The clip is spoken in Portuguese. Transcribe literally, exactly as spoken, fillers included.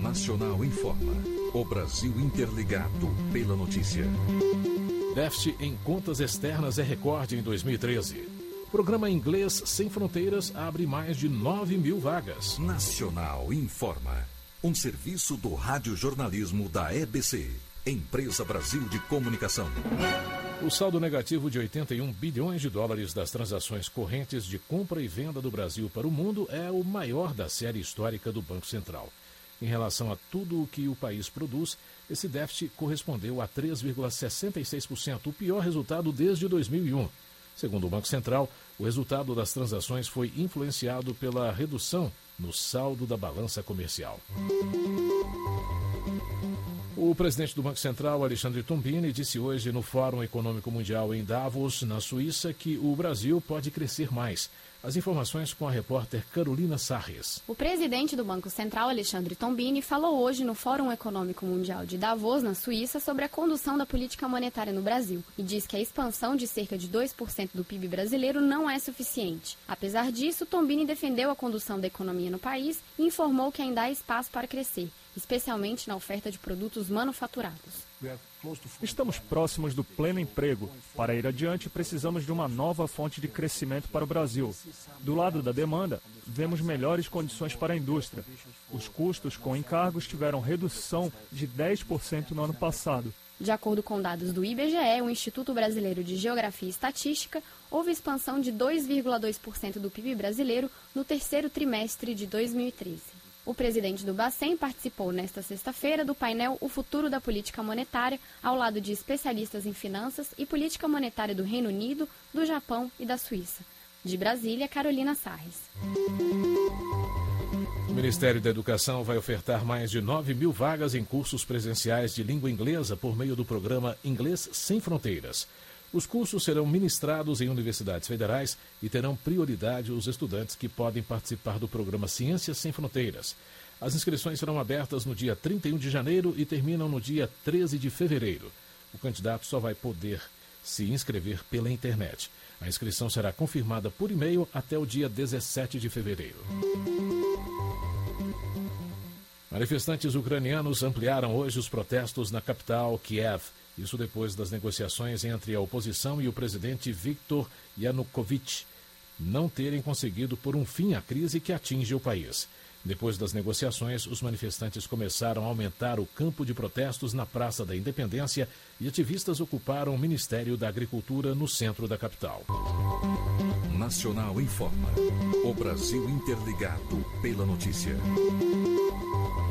Nacional informa. O Brasil interligado pela notícia. Déficit em contas externas é recorde em dois mil e treze. Programa Inglês Sem Fronteiras abre mais de nove mil vagas. Nacional informa. Um serviço do radiojornalismo da E B C, Empresa Brasil de Comunicação. O saldo negativo de oitenta e um bilhões de dólares das transações correntes de compra e venda do Brasil para o mundo é o maior da série histórica do Banco Central. Em relação a tudo o que o país produz, esse déficit correspondeu a três vírgula sessenta e seis por cento, o pior resultado desde dois mil e um. Segundo o Banco Central, o resultado das transações foi influenciado pela redução no saldo da balança comercial. O presidente do Banco Central, Alexandre Tombini, disse hoje no Fórum Econômico Mundial em Davos, na Suíça, que o Brasil pode crescer mais. As informações com a repórter Carolina Sarres. O presidente do Banco Central, Alexandre Tombini, falou hoje no Fórum Econômico Mundial de Davos, na Suíça, sobre a condução da política monetária no Brasil e diz que a expansão de cerca de dois por cento do P I B brasileiro não é suficiente. Apesar disso, Tombini defendeu a condução da economia no país e informou que ainda há espaço para crescer, especialmente na oferta de produtos manufaturados. Estamos próximos do pleno emprego. Para ir adiante, precisamos de uma nova fonte de crescimento para o Brasil. Do lado da demanda, vemos melhores condições para a indústria. Os custos com encargos tiveram redução de dez por cento no ano passado. De acordo com dados do I B G E, o Instituto Brasileiro de Geografia e Estatística, houve expansão de dois vírgula dois por cento do P I B brasileiro no terceiro trimestre de dois mil e treze. O presidente do Bacen participou nesta sexta-feira do painel O Futuro da Política Monetária, ao lado de especialistas em finanças e política monetária do Reino Unido, do Japão e da Suíça. De Brasília, Carolina Sarres. O Ministério da Educação vai ofertar mais de nove mil vagas em cursos presenciais de língua inglesa por meio do programa Inglês Sem Fronteiras. Os cursos serão ministrados em universidades federais e terão prioridade os estudantes que podem participar do programa Ciências Sem Fronteiras. As inscrições serão abertas no dia trinta e um de janeiro e terminam no dia treze de fevereiro. O candidato só vai poder se inscrever pela internet. A inscrição será confirmada por e-mail até o dia dezessete de fevereiro. Manifestantes ucranianos ampliaram hoje os protestos na capital, Kiev. Isso depois das negociações entre a oposição e o presidente Viktor Yanukovych não terem conseguido pôr um fim à crise que atinge o país. Depois das negociações, os manifestantes começaram a aumentar o campo de protestos na Praça da Independência e ativistas ocuparam o Ministério da Agricultura no centro da capital. Nacional informa. O Brasil interligado pela notícia.